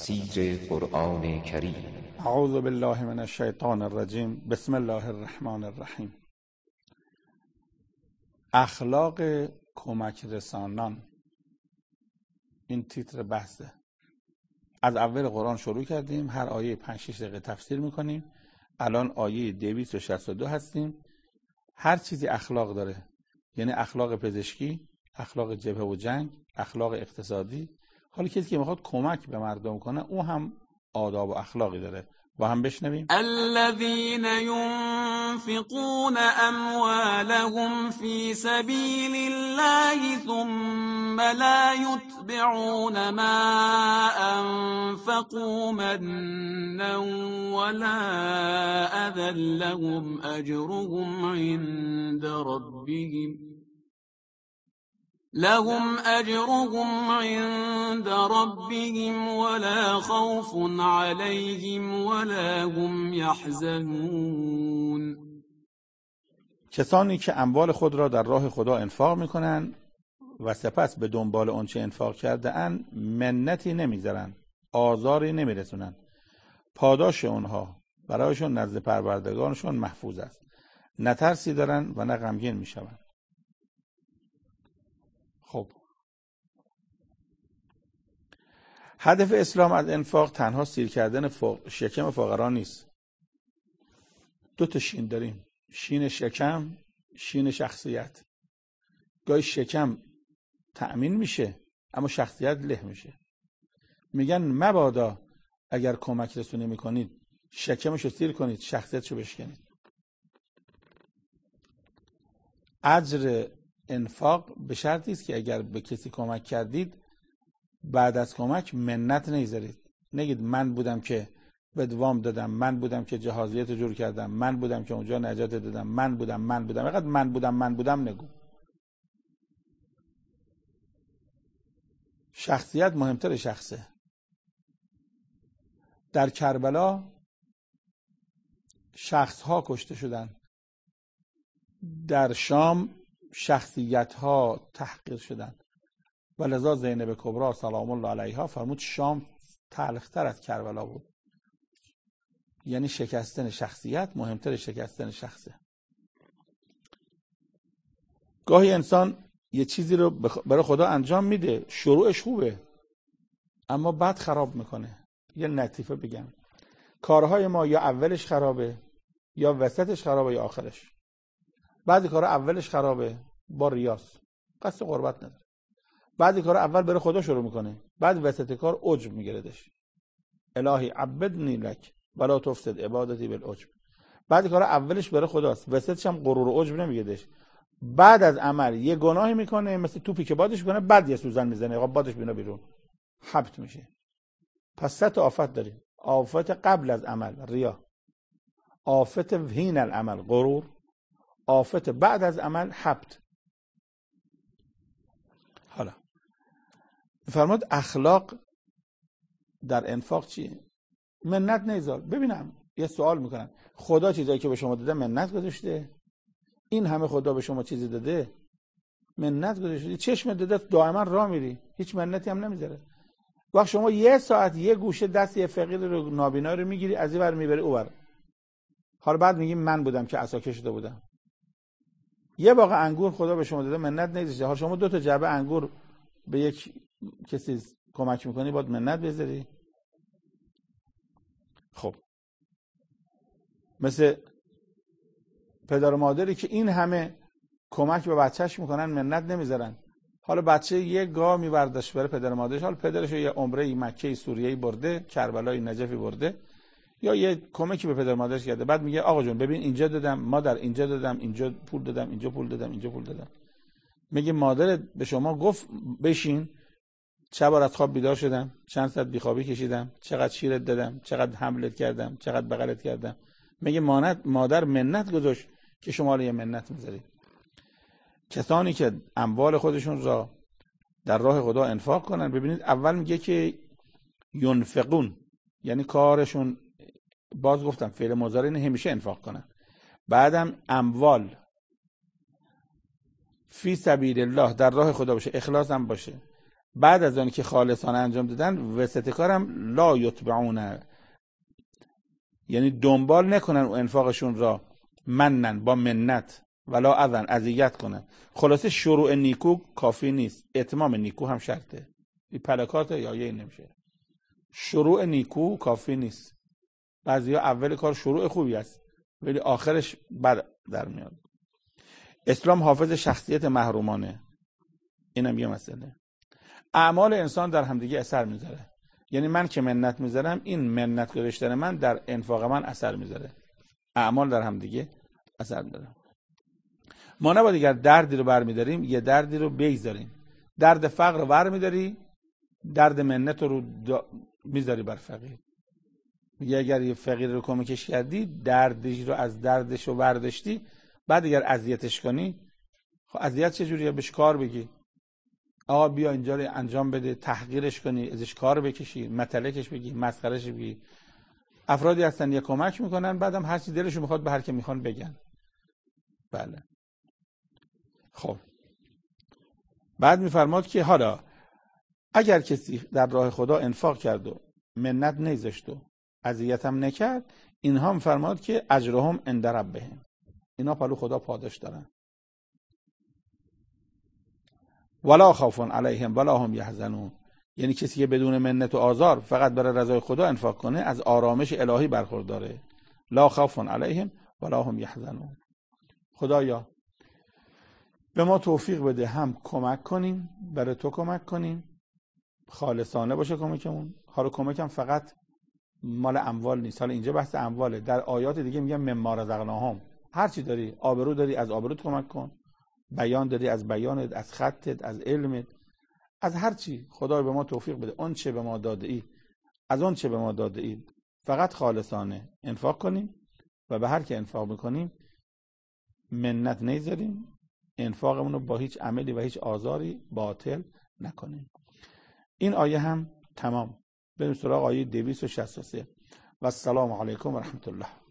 تفسیر قرآن کریم. اعوذ بالله من الشیطان الرجیم. بسم الله الرحمن الرحیم. اخلاق کمک رسانان، این تیتر بحثه. از اول قرآن شروع کردیم، هر آیه 5-6 دقیقه تفسیر میکنیم. الان آیه 262 هستیم. هر چیزی اخلاق داره، یعنی اخلاق پزشکی، اخلاق جبهه و جنگ، اخلاق اقتصادی. حالا کسی که میخواد کمک به مردم کنه، اون هم آداب و اخلاقی داره. با هم بشنویم. الذين ينفقون اموالهم في سبيل الله ثم لا يتبعون ما انفقوا منا ولا اذى لهم اجرهم عند ربهم ولا خوف عليهم ولا هم يحزنون. کسانی که اموال خود را در راه خدا انفاق میکنن و سپس به دنبال آنچه انفاق کرده اند منتی نمیذارن، آزاری نمیرسونن، پاداش اونها برایشون نزد پروردگارشون محفوظ است. نه ترسی دارن و نه غمگین میشوند. خب، هدف اسلام از انفاق تنها سیر کردن شکم فقرا نیست. 2 شین داریم، شین شکم، شین شخصیت. گاهی شکم تأمین میشه اما شخصیت له میشه. میگن مبادا اگر کمک رسونی میکنید شکمشو سیر کنید، شخصیتشو بشکنید. اجر انفاق به شرطی است که اگر به کسی کمک کردید بعد از کمک منت نگذارید. نگید من بودم که بهت وام دادم، من بودم که جهازیت جور کردم، من بودم که اونجا نجات دادم، من بودم. فقط من بودم نگو. شخصیت مهمتر شخصه. در کربلا شخصها کشته شدن، در شام شخصیت‌ها تحقیر شدند و لذا زینب کبرا سلام الله علیها فرمود شام تلختر از کربلا بود. یعنی شکستن شخصیت مهمتر شکستن شخصه. گاهی انسان یه چیزی رو برای خدا انجام میده، شروعش خوبه اما بعد خراب میکنه. یه لطیفه بگم، کارهای ما یا اولش خرابه یا وسطش خرابه یا آخرش. بعضی کارها اولش خرابه با ریاست، قصد قربت نداره. بعضی کارها اول برای خدا شروع میکنه، بعد وسط کار عجب میگیردش. الهی عبدنی لک ولا تفسد عبادتی بالعجب. بعضی کارها اولش برای خداست، وسطش هم غرور و عجب نمیگیردش. بعد از عمل یه گناهی میکنه، مثل توپی که بادش کنه بعد یه سوزن میزنه، آقا بادش بینا بیرون، حبط میشه. پس 3 آفت داریم. آفت قبل از عمل ریا، آفت حین العمل غرور، آفت بعد از عمل حبط. حالا فرمود اخلاق در انفاق چیه؟ منت نیذار. ببینم یه سوال میکنم، خدا چیزایی که به شما داده منت گذاشته؟ این همه خدا به شما چیزی داده منت گذاشته؟ چشم داده دائما راه میری، هیچ منتی هم نمیذاره. وقت شما 1 ساعت یه گوشه دست یه فقیر رو نابینا رو میگیری، از این ور میبری اون ور. حالا بعد میگی من بودم که عصا کشیده بودم. یه باغ انگور خدا به شما داده منت نگذاشته. حالا شما 2 تا جعبه انگور به یک کسی کمک میکنی، باید منت بذاری؟ خب، مثل پدر و مادری که این همه کمک به بچهش میکنن منت نمیذارن. حالا بچه یه گاه میبردش برای پدر و مادرش، حالا پدرش یه عمره مکه سوریه‌ای برده، کربلای نجفی برده، یا یه کمکی به پدر و مادرش کرده، بعد میگه آقا جون ببین اینجا دادم، مادر اینجا دادم، اینجا پول دادم، اینجا پول دادم، اینجا پول دادم. میگه مادر به شما گفت بشین، چه بار از خواب بیدار شدم، چند ساعت بیخوابی کشیدم، چقدر شیرت دادم، چقدر حملت کردم، چقدر بغلت کردم. میگه مادر منت گذاشت که شما رو یه منت میذارید. کسانی که اموال خودشون را در راه خدا انفاق کنن، ببینید اول میگه که ینفقون، یعنی کارشون، باز گفتم فعل مضارع اینه همیشه انفاق کنن. بعدم اموال فی سبیل الله، در راه خدا باشه، اخلاص هم باشه. بعد از آن که خالصانه انجام دادن وسط کارم لا یتبعون، یعنی دنبال نکنن و انفاقشون را منن با منت ولا اذن اذیت کنن. خلاصه شروع نیکو کافی نیست، اتمام نیکو هم شرطه. این پلکات یا یه نمیشه. شروع نیکو کافی نیست. بعضیا اول کار شروع خوبی است ولی آخرش بد در میاد. اسلام حافظ شخصیت محرومانه، اینم یه مسئله. اعمال انسان در همدیگه اثر میذاره. یعنی من که منت میذارم، این منت گذاشتن من در انفاق من اثر میذاره. اعمال در همدیگه اثر داره. ما نباید اگر دردی رو برمیداریم یه دردی رو بیزاریم. درد فقر رو برمیداری، درد منت رو میذاری بر فقیر. میگه اگر یه فقیر رو کمکش کردی، دردش رو از دردش رو برداشتی، بعد اگر اذیتش کنی، خب اذیت چجوریه؟ بهش کار بگی، آقا بیا اینجا رو انجام بده، تحقیرش کنی، ازش کار بکشی، متلکش بگی، مسخرهش بگی. افرادی هستن یه کمک میکنن، بعدم هر چی دلشون میخواد به هر کی میخوان بگن. بله. خب بعد میفرماد که حالا اگر کسی در راه خدا انفاق کرد و منت نذاشت و اذیت هم نکرد، اینها میفرماد که اجرهم عند ربهم، اینا پلو خدا پاداش دارن. ولا خوف علیهم ولا هم یحزنون، یعنی کسی که بدون منت و آزار فقط برای رضای خدا انفاق کنه از آرامش الهی برخورداره. لا خوف علیهم ولا هم یحزنون. خدایا به ما توفیق بده هم کمک کنیم، برای تو کمک کنیم، خالصانه باشه کمکمون. حالا کمکم فقط مال اموال نیست، حالا اینجا بحث امواله، در آیات دیگه میگم مما رزقناهم. هر چی داری، آبرو داری از آبروت کمک کن، بیان داری از بیانت، از خطت، از علمت، از هر چی. خدای به ما توفیق بده اون چه به ما داده ای، از اون چه به ما داده ای فقط خالصانه انفاق کنیم و به هر که انفاق میکنیم منت نذاریم، انفاقمون رو با هیچ عملی و هیچ آزاری باطل نکنیم. این آیه هم تمام. بریم سراغ آیه 263. و السلام علیکم و رحمت الله.